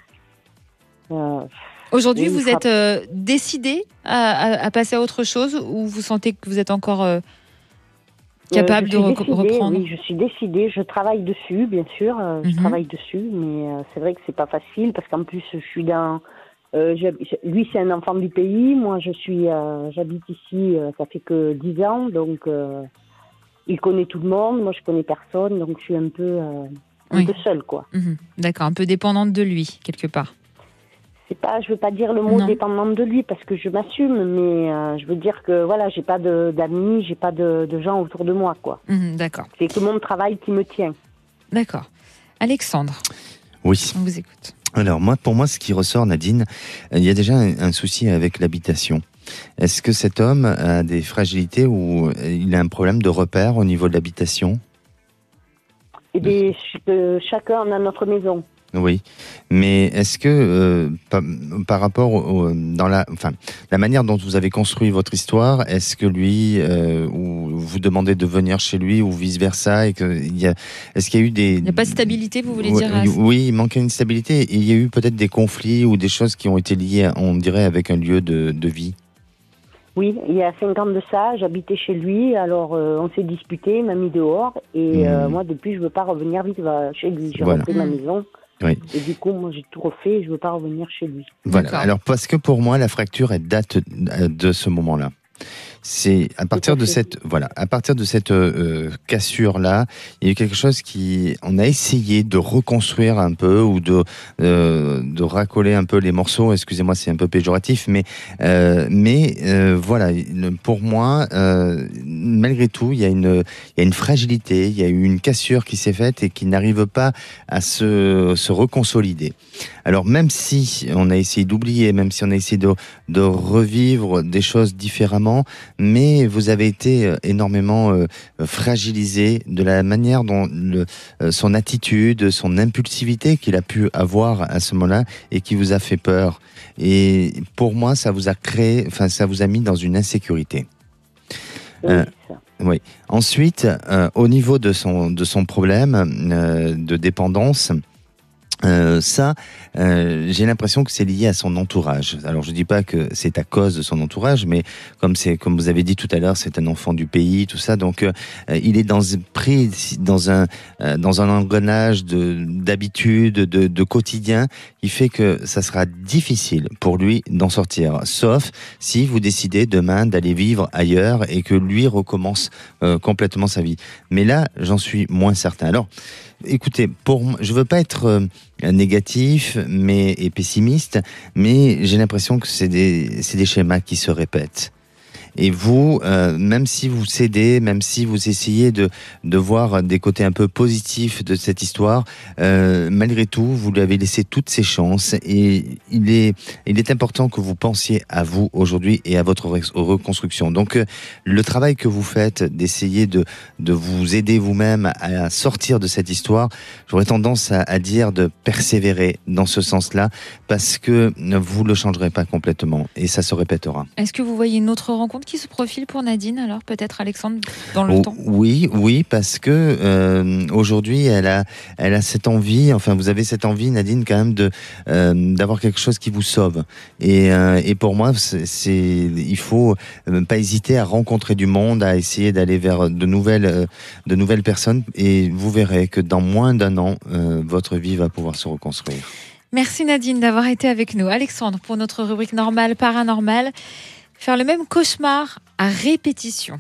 Euh, Aujourd'hui, vous frappe... êtes euh, décidé à, à, à passer à autre chose ou vous sentez que vous êtes encore euh, capable euh, de re- décidée, reprendre? Oui, je suis décidée. Je travaille dessus, bien sûr. Euh, je mm-hmm. travaille dessus, mais euh, c'est vrai que c'est pas facile parce qu'en plus, je suis dans... Euh, je, lui, c'est un enfant du pays. Moi, je suis, euh, j'habite ici. Euh, ça fait que dix ans, donc euh, il connaît tout le monde. Moi, je connais personne, donc je suis un peu, euh, un oui. peu seule, quoi. Mmh. D'accord, un peu dépendante de lui quelque part. C'est pas, je veux pas dire le mot non. dépendante de lui parce que je m'assume, mais euh, je veux dire que voilà, j'ai pas de, d'amis, j'ai pas de, de gens autour de moi, quoi. Mmh, d'accord. C'est que mon travail qui me tient. D'accord. Alexandre. Oui. On vous écoute. Alors moi, pour moi, ce qui ressort, Nadine, il y a déjà un, un souci avec l'habitation. Est-ce que cet homme a des fragilités ou il a un problème de repère au niveau de l'habitation? Eh bien, euh, chacun a notre maison. Oui, mais est-ce que euh, par, par rapport au, dans la, enfin, la manière dont vous avez construit votre histoire, est-ce que lui euh, ou vous demandez de venir chez lui ou vice versa et que il y a, est-ce qu'il y a eu des, il n'y a pas de stabilité, vous voulez oui, dire? À... Oui, il manquait une stabilité. Et il y a eu peut-être des conflits ou des choses qui ont été liées, on dirait, avec un lieu de, de vie. Oui, il y a cinq ans de ça, j'habitais chez lui, alors euh, on s'est disputé, il m'a mis dehors et mmh. euh, moi depuis je veux pas revenir vite chez lui, j'ai voilà. refait ma maison. Oui. Et du coup, moi, j'ai tout refait et je ne veux pas revenir chez lui. Voilà. D'accord. Alors, parce que pour moi, la fracture, elle date de ce moment-là. C'est à partir de cette, voilà, à partir de cette euh, cassure-là, il y a eu quelque chose qui, on a essayé de reconstruire un peu ou de euh, de racoler un peu les morceaux. Excusez-moi, c'est un peu péjoratif, mais euh, mais euh, voilà, pour moi, euh, malgré tout, il y a une il y a une fragilité, il y a eu une cassure qui s'est faite et qui n'arrive pas à se se reconsolider. Alors même si on a essayé d'oublier, même si on a essayé de de revivre des choses différemment, mais vous avez été énormément euh, fragilisé de la manière dont le, euh, son attitude, son impulsivité qu'il a pu avoir à ce moment-là et qui vous a fait peur. Et pour moi, ça vous a créé, enfin, ça vous a mis dans une insécurité. Oui, euh, ça. Oui. Ensuite, euh, au niveau de son de son problème euh, de dépendance. Euh, ça, euh, j'ai l'impression que c'est lié à son entourage. Alors, je dis pas que c'est à cause de son entourage, mais comme c'est, comme vous avez dit tout à l'heure, c'est un enfant du pays, tout ça. Donc, euh, il est dans pris dans un euh, dans un engrenage de d'habitude, de, de quotidien, qui fait que ça sera difficile pour lui d'en sortir. Sauf si vous décidez demain d'aller vivre ailleurs et que lui recommence euh, complètement sa vie. Mais là, j'en suis moins certain. Alors. Écoutez, pour je veux pas être euh, négatif mais et pessimiste, mais j'ai l'impression que c'est des c'est des schémas qui se répètent. Et vous, euh, même si vous cédez, même si vous essayez de de voir des côtés un peu positifs de cette histoire, euh, malgré tout, vous lui avez laissé toutes ses chances. Et il est il est important que vous pensiez à vous aujourd'hui et à votre reconstruction. Donc, euh, le travail que vous faites, d'essayer de de vous aider vous-même à sortir de cette histoire, j'aurais tendance à, à dire de persévérer dans ce sens-là, parce que vous le changerez pas complètement et ça se répétera. Est-ce que vous voyez une autre rencontre monde qui se profile pour Nadine, alors peut-être Alexandre, dans le oh, temps. Oui, oui, parce que euh, aujourd'hui, elle a, elle a cette envie, enfin vous avez cette envie, Nadine, quand même, de, euh, d'avoir quelque chose qui vous sauve. Et, euh, et pour moi, c'est, c'est, il faut euh, pas hésiter à rencontrer du monde, à essayer d'aller vers de nouvelles, euh, de nouvelles personnes, et vous verrez que dans moins d'un an, euh, votre vie va pouvoir se reconstruire. Merci Nadine d'avoir été avec nous. Alexandre, pour notre rubrique normale, paranormale, faire le même cauchemar à répétition.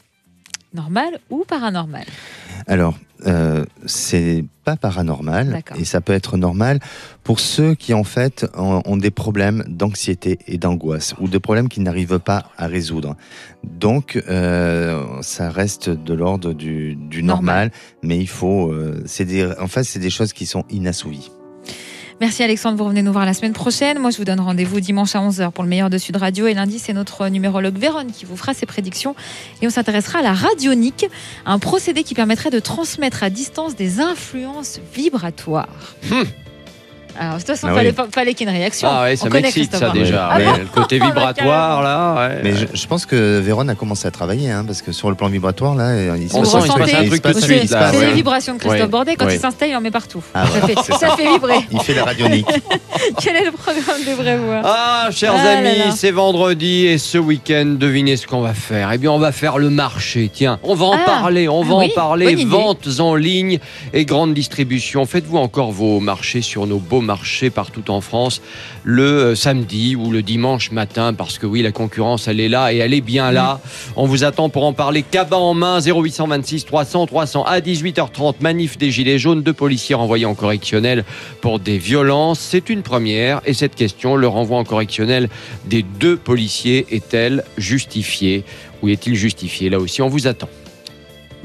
Normal ou paranormal ? Alors, euh, c'est pas paranormal. D'accord. Et ça peut être normal pour ceux qui en fait ont, ont des problèmes d'anxiété et d'angoisse ou des problèmes qu'ils n'arrivent pas à résoudre. Donc, euh, ça reste de l'ordre du, du normal, normal, mais il faut, euh, c'est des, en fait, c'est des choses qui sont inassouvies. Merci Alexandre, vous revenez nous voir la semaine prochaine. Moi, je vous donne rendez-vous dimanche à onze heures pour le meilleur de Sud Radio. Et lundi, c'est notre numérologue Véronne qui vous fera ses prédictions. Et on s'intéressera à la radionique, un procédé qui permettrait de transmettre à distance des influences vibratoires. Hum. Alors, de toute façon, il ah fallait, oui. fallait qu'il y ait une réaction. Ah ouais, ça m'excite ça déjà. Ah ouais, le côté vibratoire là. Ouais. Mais je, je pense que Véron a commencé à travailler, hein, parce que sur le plan vibratoire là, il se passe un truc tout de suite. C'est ouais. les vibrations de Christophe ouais. Bordet quand ouais. il s'installe, il en met partout. Ah ça, ouais, fait, ça, ça fait vibrer. Il fait la radionique. Quel est le programme des Vraies Voix ? Ah, chers ah, amis, là là. c'est vendredi et ce week-end, devinez ce qu'on va faire. Eh bien, on va faire le marché. Tiens, on va en ah. parler. On va ah, oui. en parler. Ventes en ligne et grande distribution. Faites-vous encore vos marchés sur nos beaux marchés partout en France le samedi ou le dimanche matin, parce que oui, la concurrence elle est là et elle est bien là. On vous attend pour en parler cabas en main. Zéro huit cent vingt-six trois cents trois cents à dix-huit heures trente. Manif des Gilets jaunes, deux policiers renvoyés en correctionnel pour des violences. C'est une première et cette question, le renvoi en correctionnel des deux policiers, est-elle justifiée ou est-il justifié? Là aussi on vous attend.